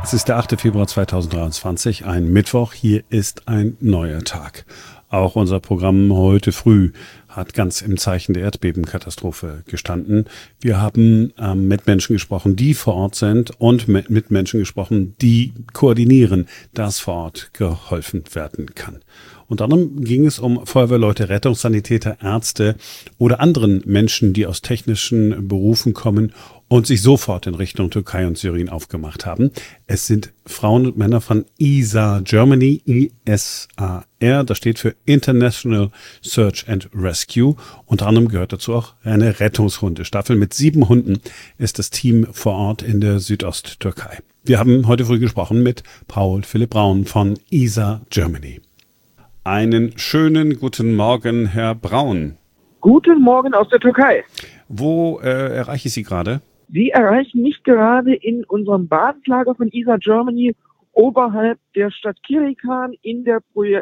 Es ist der 8. Februar 2023, ein Mittwoch. Hier ist ein neuer Tag. Auch unser Programm heute früh hat ganz im Zeichen der Erdbebenkatastrophe gestanden. Wir haben mit Menschen gesprochen, die vor Ort sind und mit Menschen gesprochen, die koordinieren, dass vor Ort geholfen werden kann. Unter anderem ging es um Feuerwehrleute, Rettungssanitäter, Ärzte oder anderen Menschen, die aus technischen Berufen kommen und sich sofort in Richtung Türkei und Syrien aufgemacht haben. Es sind Frauen und Männer von ISAR Germany, ISAR, das steht für International Search and Rescue. Unter anderem gehört dazu auch eine Rettungshundestaffel. Mit 7 Hunden ist das Team vor Ort in der Südosttürkei. Wir haben heute früh gesprochen mit Paul Philipp Braun von ISAR Germany. Einen schönen guten Morgen, Herr Braun. Guten Morgen aus der Türkei. Wo erreiche ich Sie gerade? Sie erreichen mich gerade in unserem Basislager von ISAR Germany oberhalb der Stadt Kirikan in der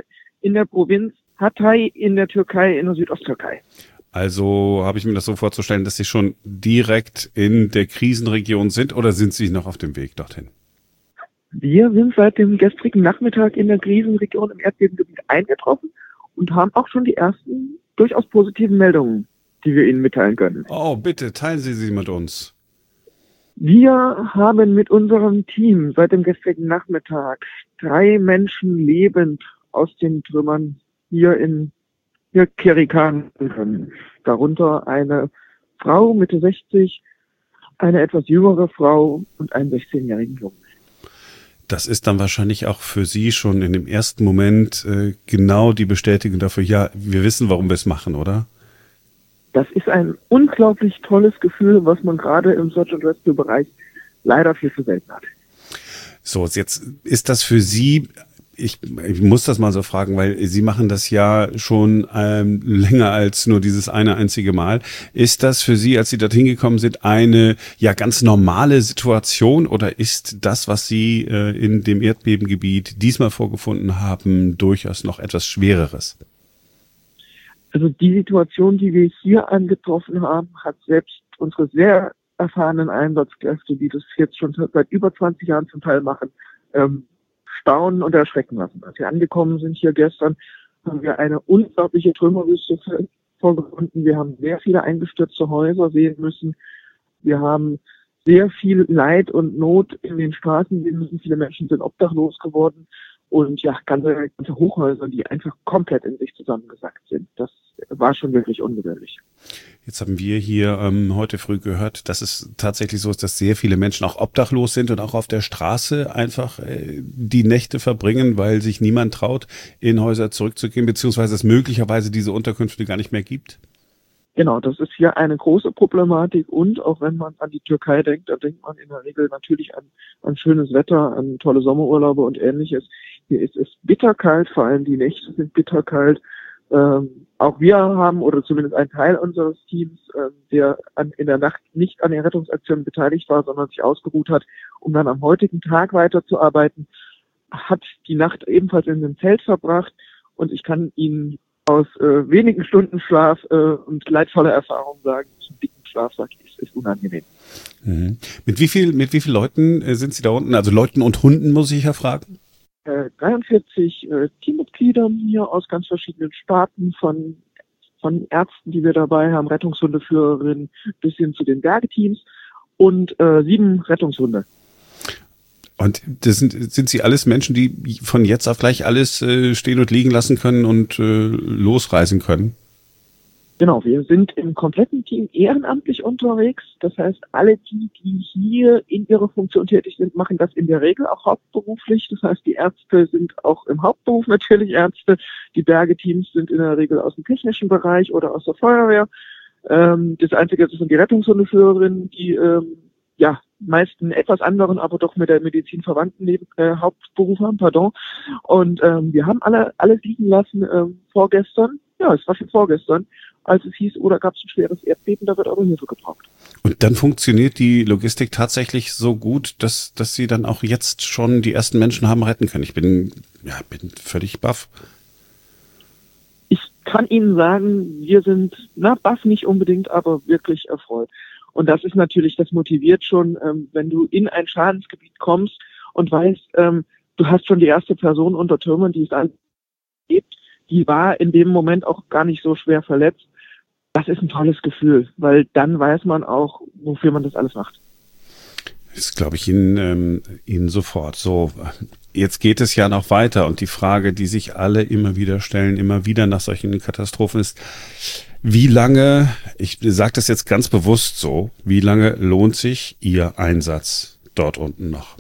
Provinz Hatay in der Türkei, in der Südosttürkei. Also habe ich mir das so vorzustellen, dass Sie schon direkt in der Krisenregion sind oder sind Sie noch auf dem Weg dorthin? Wir sind seit dem gestrigen Nachmittag in der Krisenregion im Erdbebengebiet eingetroffen und haben auch schon die ersten durchaus positiven Meldungen, die wir Ihnen mitteilen können. Oh, bitte, teilen Sie sie mit uns. Wir haben mit unserem Team seit dem gestrigen Nachmittag 3 Menschen lebend aus den Trümmern hier in Kirikan können. Darunter eine Frau Mitte 60, eine etwas jüngere Frau und einen 16-jährigen Jungen. Das ist dann wahrscheinlich auch für Sie schon in dem ersten Moment genau die Bestätigung dafür, ja, wir wissen, warum wir es machen, oder? Das ist ein unglaublich tolles Gefühl, was man gerade im Search and Rescue Bereich leider viel zu selten hat. So, jetzt ist das für Sie, ich muss das mal so fragen, weil Sie machen das ja schon länger als nur dieses eine einzige Mal. Ist das für Sie, als Sie dorthin gekommen sind, eine ja ganz normale Situation oder ist das, was Sie in dem Erdbebengebiet diesmal vorgefunden haben, durchaus noch etwas Schwereres? Also die Situation, die wir hier angetroffen haben, hat selbst unsere sehr erfahrenen Einsatzkräfte, die das jetzt schon seit über 20 Jahren zum Teil machen, staunen und erschrecken lassen. Als wir angekommen sind hier gestern, haben wir eine unglaubliche Trümmerwüste vorgefunden. Wir haben sehr viele eingestürzte Häuser sehen müssen. Wir haben sehr viel Leid und Not in den Straßen sehen müssen. Viele Menschen sind obdachlos geworden. Und ja, ganze Hochhäuser, die einfach komplett in sich zusammengesackt sind. Das war schon wirklich ungewöhnlich. Jetzt haben wir hier heute früh gehört, dass es tatsächlich so ist, dass sehr viele Menschen auch obdachlos sind und auch auf der Straße einfach die Nächte verbringen, weil sich niemand traut, in Häuser zurückzugehen, beziehungsweise es möglicherweise diese Unterkünfte gar nicht mehr gibt. Genau, das ist hier eine große Problematik und auch wenn man an die Türkei denkt, da denkt man in der Regel natürlich an schönes Wetter, an tolle Sommerurlaube und Ähnliches. Hier ist es bitterkalt, vor allem die Nächte sind bitterkalt. Auch wir haben, oder zumindest ein Teil unseres Teams, der in der Nacht nicht an den Rettungsaktionen beteiligt war, sondern sich ausgeruht hat, um dann am heutigen Tag weiterzuarbeiten, hat die Nacht ebenfalls in einem Zelt verbracht und ich kann Ihnen aus wenigen Stunden Schlaf und leidvoller Erfahrung sagen, zum dicken Schlafsack ist unangenehm. Mhm. Mit wie viel Leuten sind Sie da unten? Also Leuten und Hunden, muss ich ja fragen. 43 Teammitgliedern hier aus ganz verschiedenen Sparten, von Ärzten, die wir dabei haben, Rettungshundeführerinnen bis hin zu den Bergeteams und 7 Rettungshunde. Und das sind Sie alles Menschen, die von jetzt auf gleich alles stehen und liegen lassen können und losreisen können? Genau, wir sind im kompletten Team ehrenamtlich unterwegs. Das heißt, alle die hier in ihrer Funktion tätig sind, machen das in der Regel auch hauptberuflich. Das heißt, die Ärzte sind auch im Hauptberuf natürlich Ärzte. Die Bergeteams sind in der Regel aus dem technischen Bereich oder aus der Feuerwehr. Das Einzige, das sind die Rettungshundeführerinnen, die meist einen etwas anderen, aber doch mit der Medizin verwandten Hauptberuf haben, Und wir haben alles liegen lassen vorgestern. Ja, es war schon vorgestern, als es hieß, oder gab es ein schweres Erdbeben, da wird aber Hilfe gebraucht. Und dann funktioniert die Logistik tatsächlich so gut, dass Sie dann auch jetzt schon die ersten Menschen haben retten können. Ich bin völlig baff. Ich kann Ihnen sagen, wir sind, baff nicht unbedingt, aber wirklich erfreut. Und das ist natürlich, das motiviert schon, wenn du in ein Schadensgebiet kommst und weißt, du hast schon die erste Person unter Türmen, die es gibt, die war in dem Moment auch gar nicht so schwer verletzt. Das ist ein tolles Gefühl, weil dann weiß man auch, wofür man das alles macht. Das glaube ich Ihnen sofort. So, jetzt geht es ja noch weiter und die Frage, die sich alle immer wieder stellen, immer wieder nach solchen Katastrophen ist, wie lange, ich sage das jetzt ganz bewusst so, wie lange lohnt sich Ihr Einsatz dort unten noch?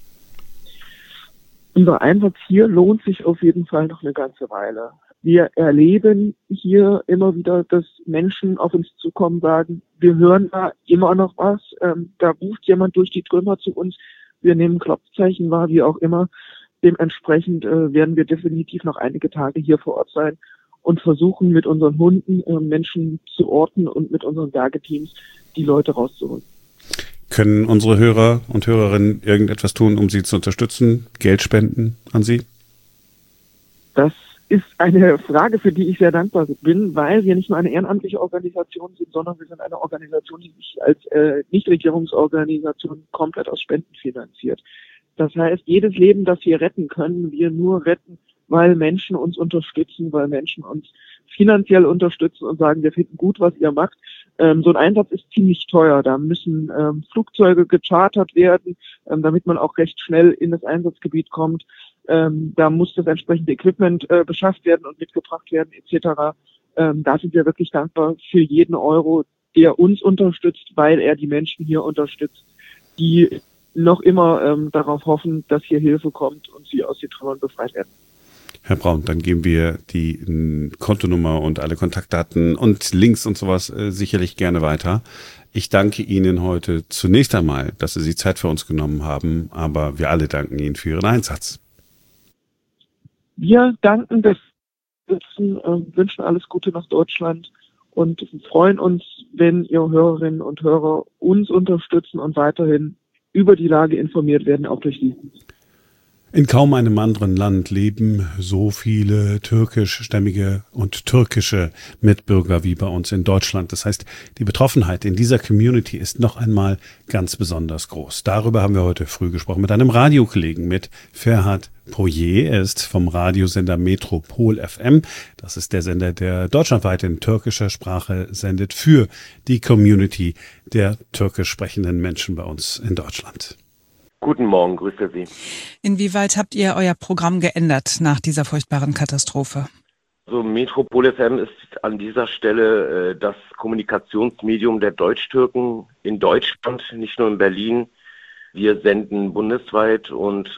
Unser Einsatz hier lohnt sich auf jeden Fall noch eine ganze Weile. Wir erleben hier immer wieder, dass Menschen auf uns zukommen, sagen, wir hören da immer noch was, da ruft jemand durch die Trümmer zu uns, wir nehmen Klopfzeichen wahr, wie auch immer. Dementsprechend werden wir definitiv noch einige Tage hier vor Ort sein und versuchen mit unseren Hunden Menschen zu orten und mit unseren Bergeteams die Leute rauszuholen. Können unsere Hörer und Hörerinnen irgendetwas tun, um Sie zu unterstützen? Geld spenden an Sie? Das ist eine Frage, für die ich sehr dankbar bin, weil wir nicht nur eine ehrenamtliche Organisation sind, sondern wir sind eine Organisation, die sich als Nichtregierungsorganisation komplett aus Spenden finanziert. Das heißt, jedes Leben, das wir retten, können wir nur retten, weil Menschen uns unterstützen, weil Menschen uns finanziell unterstützen und sagen, wir finden gut, was ihr macht. So ein Einsatz ist ziemlich teuer. Da müssen Flugzeuge gechartert werden, damit man auch recht schnell in das Einsatzgebiet kommt. Da muss das entsprechende Equipment beschafft werden und mitgebracht werden etc. Da sind wir wirklich dankbar für jeden Euro, der uns unterstützt, weil er die Menschen hier unterstützt, die noch immer darauf hoffen, dass hier Hilfe kommt und sie aus den Trümmern befreit werden. Herr Braun, dann geben wir die Kontonummer und alle Kontaktdaten und Links und sowas sicherlich gerne weiter. Ich danke Ihnen heute zunächst einmal, dass Sie sich Zeit für uns genommen haben, aber wir alle danken Ihnen für Ihren Einsatz. Wir danken das wünschen alles Gute nach Deutschland und freuen uns, wenn Ihre Hörerinnen und Hörer uns unterstützen und weiterhin über die Lage informiert werden, auch durch Sie. In kaum einem anderen Land leben so viele türkischstämmige und türkische Mitbürger wie bei uns in Deutschland. Das heißt, die Betroffenheit in dieser Community ist noch einmal ganz besonders groß. Darüber haben wir heute früh gesprochen mit einem Radiokollegen, mit Ferhat Poyer. Er ist vom Radiosender Metropol FM. Das ist der Sender, der deutschlandweit in türkischer Sprache sendet für die Community der türkisch sprechenden Menschen bei uns in Deutschland. Guten Morgen, grüße Sie. Inwieweit habt ihr euer Programm geändert nach dieser furchtbaren Katastrophe? Also Metropol FM ist an dieser Stelle das Kommunikationsmedium der Deutsch-Türken in Deutschland, nicht nur in Berlin. Wir senden bundesweit und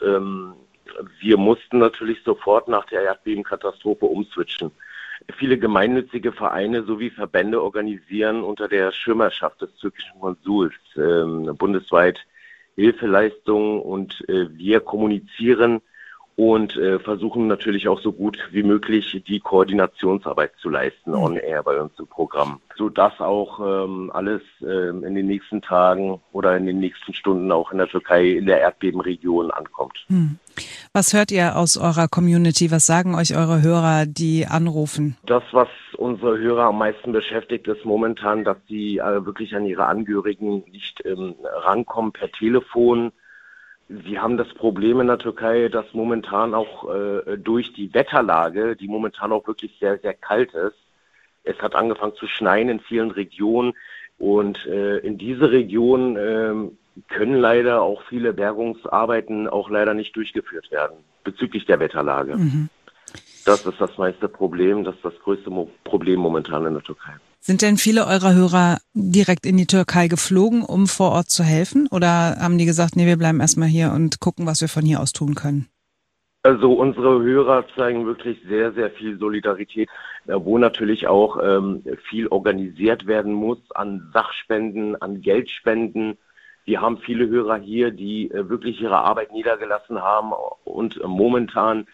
wir mussten natürlich sofort nach der Erdbebenkatastrophe umswitchen. Viele gemeinnützige Vereine sowie Verbände organisieren unter der Schirmherrschaft des türkischen Konsuls bundesweit Hilfeleistungen und wir kommunizieren und versuchen natürlich auch so gut wie möglich die Koordinationsarbeit zu leisten on air bei uns im Programm, sodass auch alles in den nächsten Tagen oder in den nächsten Stunden auch in der Türkei in der Erdbebenregion ankommt. Was hört ihr aus eurer Community? Was sagen euch eure Hörer, die anrufen? Das, was unsere Hörer am meisten beschäftigt, ist momentan, dass sie wirklich an ihre Angehörigen nicht rankommen per Telefon. Sie haben das Problem in der Türkei, dass momentan auch durch die Wetterlage, die momentan auch wirklich sehr, sehr kalt ist, es hat angefangen zu schneien in vielen Regionen und in diese Region können leider auch viele Bergungsarbeiten auch leider nicht durchgeführt werden bezüglich der Wetterlage. Das ist das meiste Problem, das ist das größte Problem momentan in der Türkei. Sind denn viele eurer Hörer direkt in die Türkei geflogen, um vor Ort zu helfen? Oder haben die gesagt, nee, wir bleiben erstmal hier und gucken, was wir von hier aus tun können? Also unsere Hörer zeigen wirklich sehr, sehr viel Solidarität, wo natürlich auch viel organisiert werden muss an Sachspenden, an Geldspenden. Wir haben viele Hörer hier, die wirklich ihre Arbeit niedergelassen haben und momentan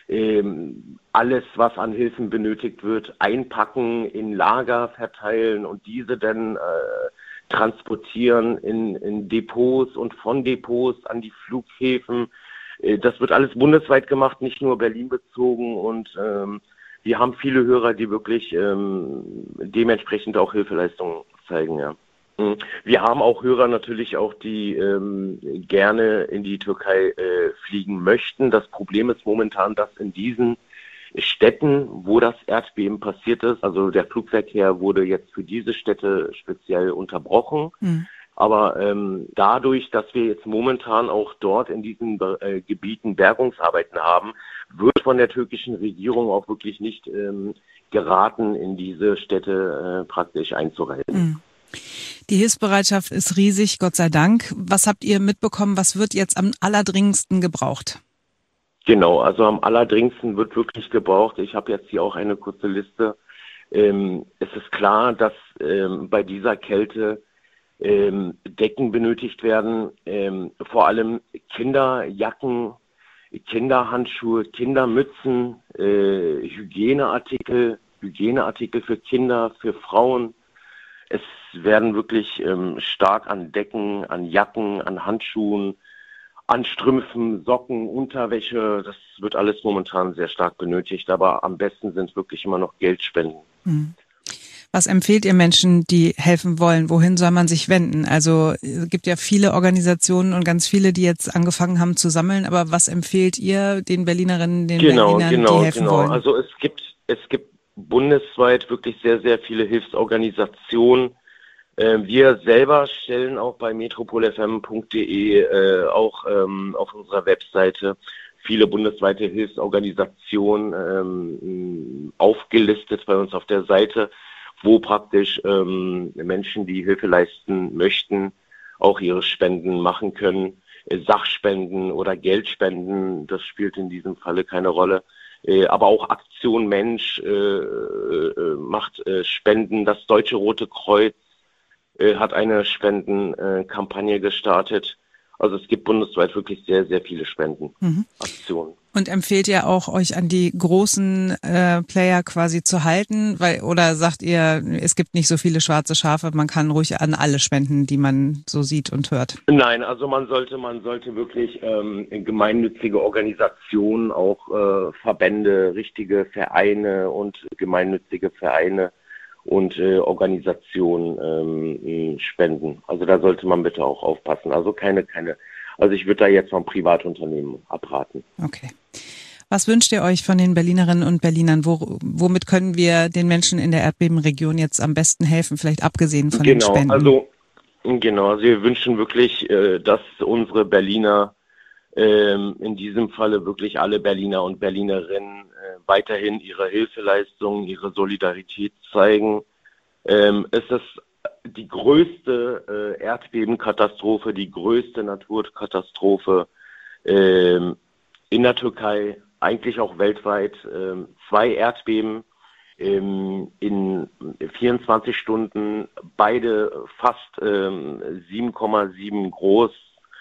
alles, was an Hilfen benötigt wird, einpacken, in Lager verteilen und diese dann transportieren in Depots und von Depots an die Flughäfen. Das wird alles bundesweit gemacht, nicht nur Berlin bezogen und wir haben viele Hörer, die wirklich dementsprechend auch Hilfeleistungen zeigen, ja. Wir haben auch Hörer natürlich auch, die gerne in die Türkei fliegen möchten. Das Problem ist momentan, dass in diesen Städten, wo das Erdbeben passiert ist, also der Flugverkehr wurde jetzt für diese Städte speziell unterbrochen. Aber dadurch, dass wir jetzt momentan auch dort in diesen Gebieten Bergungsarbeiten haben, wird von der türkischen Regierung auch wirklich nicht geraten, in diese Städte praktisch einzureisen. Die Hilfsbereitschaft ist riesig, Gott sei Dank. Was habt ihr mitbekommen? Was wird jetzt am allerdringendsten gebraucht? Genau, also am allerdringendsten wird wirklich gebraucht. Ich habe jetzt hier auch eine kurze Liste. Es ist klar, dass bei dieser Kälte Decken benötigt werden, vor allem Kinderjacken, Kinderhandschuhe, Kindermützen, Hygieneartikel für Kinder, für Frauen. Es werden wirklich stark an Decken, an Jacken, an Handschuhen, an Strümpfen, Socken, Unterwäsche. Das wird alles momentan sehr stark benötigt, aber am besten sind wirklich immer noch Geldspenden. Was empfehlt ihr Menschen, die helfen wollen? Wohin soll man sich wenden? Also es gibt ja viele Organisationen und ganz viele, die jetzt angefangen haben zu sammeln. Aber was empfehlt ihr den Berlinerinnen, den Berlinern, die helfen wollen? Also es gibt bundesweit wirklich sehr, sehr viele Hilfsorganisationen. Wir selber stellen auch bei metropolfm.de auch auf unserer Webseite viele bundesweite Hilfsorganisationen aufgelistet bei uns auf der Seite, wo praktisch Menschen, die Hilfe leisten möchten, auch ihre Spenden machen können. Sachspenden oder Geldspenden, das spielt in diesem Falle keine Rolle. Aber auch Aktion Mensch macht Spenden. Das Deutsche Rote Kreuz hat eine Spendenkampagne gestartet. Also es gibt bundesweit wirklich sehr, sehr viele Spendenaktionen. Und empfehlt ihr auch, euch an die großen Player quasi zu halten? Oder sagt ihr, es gibt nicht so viele schwarze Schafe, man kann ruhig an alle spenden, die man so sieht und hört? Nein, also man sollte wirklich gemeinnützige Organisationen, auch Verbände, richtige Vereine und gemeinnützige Vereine und Organisationen spenden. Also da sollte man bitte auch aufpassen. Also also ich würde da jetzt vom Privatunternehmen abraten. Okay. Was wünscht ihr euch von den Berlinerinnen und Berlinern? Womit können wir den Menschen in der Erdbebenregion jetzt am besten helfen? Vielleicht abgesehen von den Spenden. Also wir wünschen wirklich, dass unsere Berliner, in diesem Falle wirklich alle Berliner und Berlinerinnen weiterhin ihre Hilfeleistungen, ihre Solidarität zeigen. Es ist die größte Erdbebenkatastrophe, die größte Naturkatastrophe in der Türkei, eigentlich auch weltweit. 2 Erdbeben in 24 Stunden, beide fast 7,7 groß.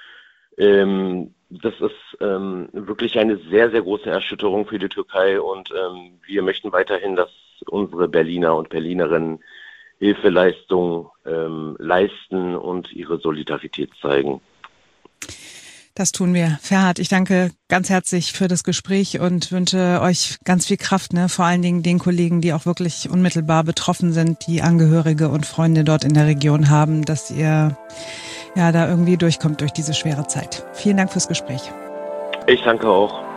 Das ist wirklich eine sehr, sehr große Erschütterung für die Türkei und wir möchten weiterhin, dass unsere Berliner und Berlinerinnen Hilfeleistung leisten und ihre Solidarität zeigen. Das tun wir. Ferhat, ich danke ganz herzlich für das Gespräch und wünsche euch ganz viel Kraft, vor allen Dingen den Kollegen, die auch wirklich unmittelbar betroffen sind, die Angehörige und Freunde dort in der Region haben, dass ihr da irgendwie durchkommt durch diese schwere Zeit. Vielen Dank fürs Gespräch. Ich danke auch.